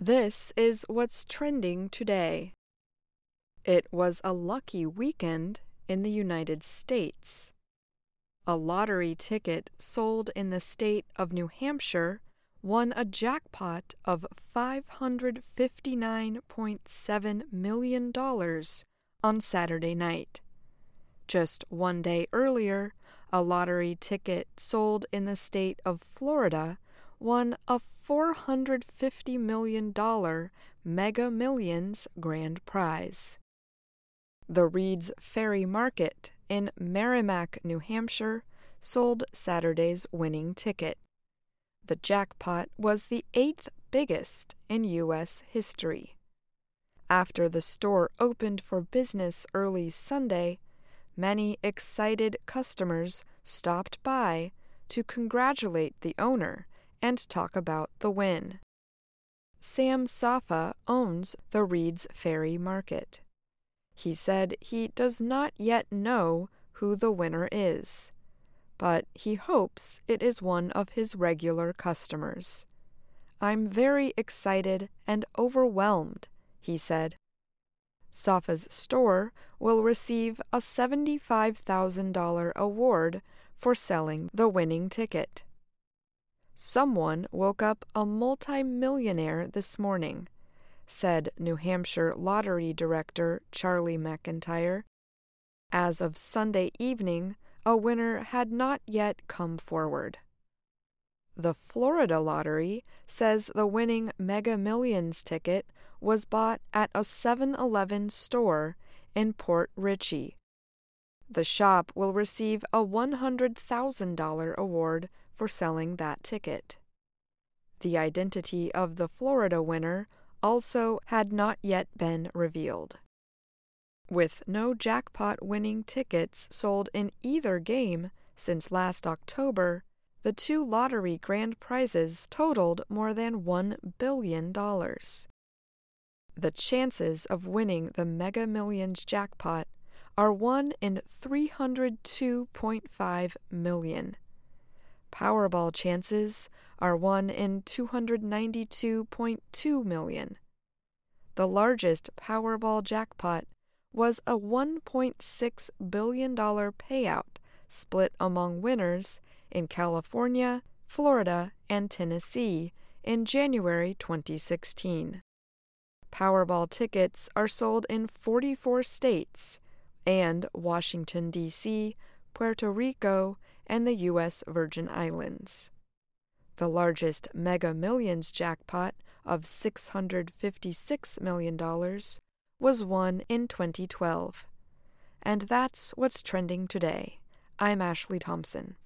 This is what's trending today. It was a lucky weekend in the United States. A lottery ticket sold in the state of New Hampshire won a jackpot of $559.7 million on Saturday night. Just one day earlier, a lottery ticket sold in the state of Florida won a $450 million Mega Millions grand prize. The Reed's Ferry Market in Merrimack, New Hampshire, sold Saturday's winning ticket. The jackpot was the 8th biggest in U.S. history. After the store opened for business early Sunday, many excited customers stopped by to congratulate the owner and talk about the win. Sam Safa owns the Reed's Ferry Market. He said he does not yet know who the winner is, but he hopes it is one of his regular customers. "I'm very excited and overwhelmed," he said. Safa's store will receive a $75,000 award for selling the winning ticket. "Someone woke up a multimillionaire this morning," said New Hampshire Lottery Director Charlie McIntyre. As of Sunday evening, a winner had not yet come forward. The Florida Lottery says the winning Mega Millions ticket was bought at a 7-Eleven store in Port Richey. The shop will receive a $100,000 award for selling that ticket. The identity of the Florida winner also had not yet been revealed. With no jackpot-winning tickets sold in either game since last October, the two lottery grand prizes totaled more than $1 billion. The chances of winning the Mega Millions jackpot are 1 in 302.5 million. Powerball chances are 1 in 292.2 million. The largest Powerball jackpot was a $1.6 billion payout split among winners in California, Florida, and Tennessee in January 2016. Powerball tickets are sold in 44 states and Washington, D.C., Puerto Rico, and the U.S. Virgin Islands. The largest Mega Millions jackpot of $656 million was won in 2012. And that's what's trending today. I'm Ashley Thompson.